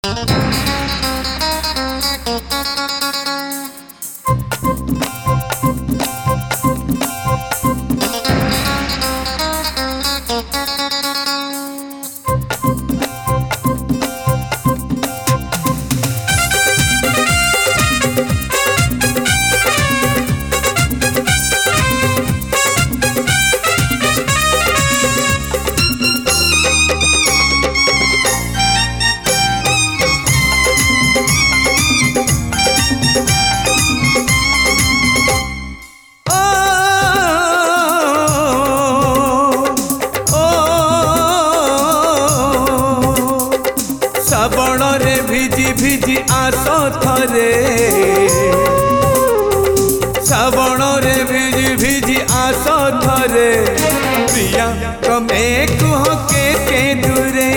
श्रावण रे भिजी भिजी आस थरे, श्रावण रे भिजी भिजी आस थरे, प्रिया तमे कुह के दूरे।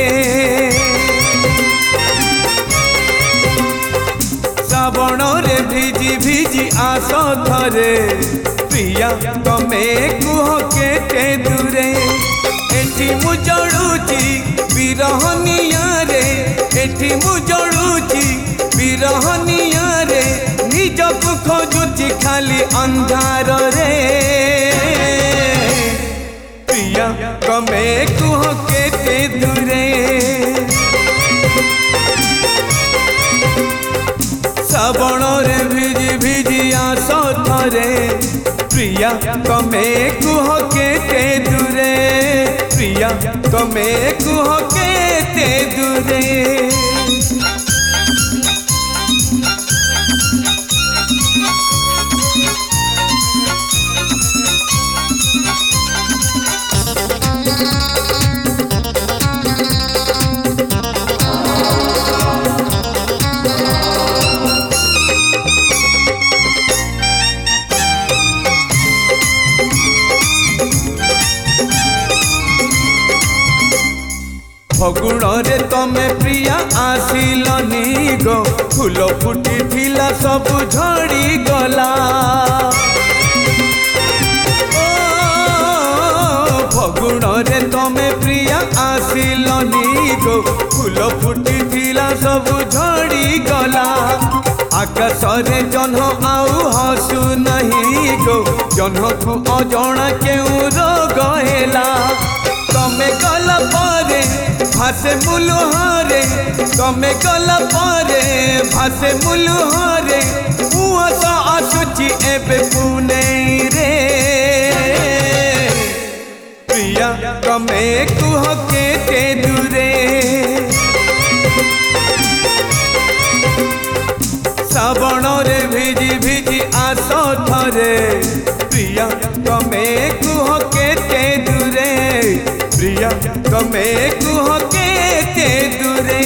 श्रावण रे भिजी भिजी आस थरे, प्रिया तमे कुह के दूरे। एठी मु जड़ुची बिरहनिया रे, एठी मु जड़ुची बिरहनिया रे, निजकु खोजुची खाली अंधार रे। प्रिया तमे कुह के दूरे। श्रावण रे भिजी भिजी आस थरे, प्रिया तमे कुह के दूरे। प्रिया तमे कुह के दूरे। फगुण रे तमे प्रिया आसिलनी गो, फूल फुटी थिला सब झड़ी गला। फगुण रे तमे प्रिया आसिलनी गो, फूल फुटी थिला सब झड़ी गला। आकाश रे जह्न आउ हसु नहीं गो, जह्न को अजणा केउ रोग हेला। तमे गला परे भासे मुलुहारे, तमे गला परे भासे मुलुहारे, उस आसुची एबे पुने रे। प्रिया तमे कुह के दूरे। श्रावण रे भिजी भिजी आस थरे, प्रिया तमे कुह के दूरे। प्रिया तमे कुह के दूरे।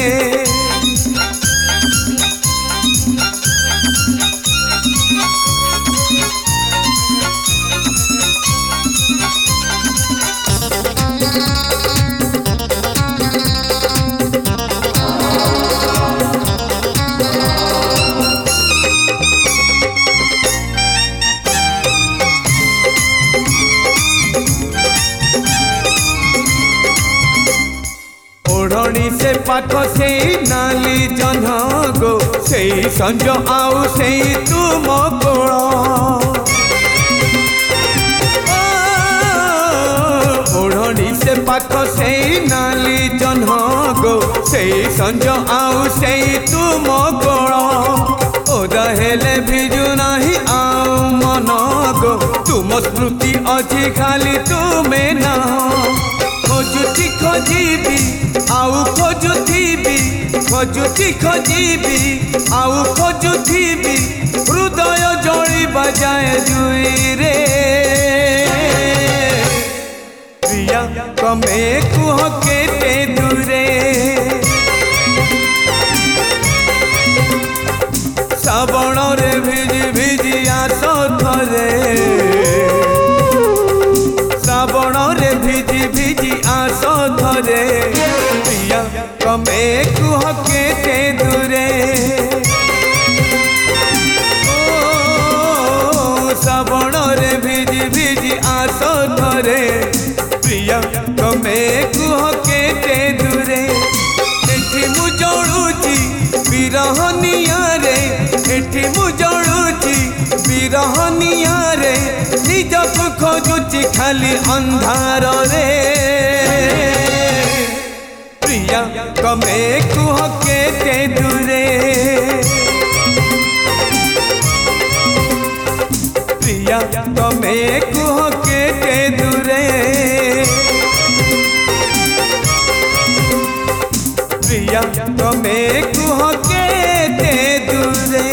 ओढ़नी से पाख से नाली जह्न गो, से संज आउ से तुम कोल। ओढ़नी से पाख से नाली जह्न गो, से संज आउ से तुम कोल। ओदा हेले भिजु नाही आउ मन गो, तुम स्मृति अछि खाली तुमे ना। खोजुची खोजीबी आउ खोजुथीबी, खोजुची खोजीबी आउ खोजुथीबी, हृदय जड़ी बजाए जुई रे। प्रिया तमे कुह के दूरे। श्रावण रे भिजी भिजी आस थरे, श्रावण रे भिजी भिजी आस थरे, प्रिया तमे कुह के दूरे। श्रावण रे भिजी भिजी आस थरे, प्रिया तमे कुह के दूरे। एठी मु जड़ुची बिरहनिया रे एठी मु जड़ुची बिरहनिया रे निजक खोजुची खाली अंधार रे प्रिया तमे कुह केते दूरे प्रिया तमे कुह केते दूरे प्रिया तमे कुह केते दूरे।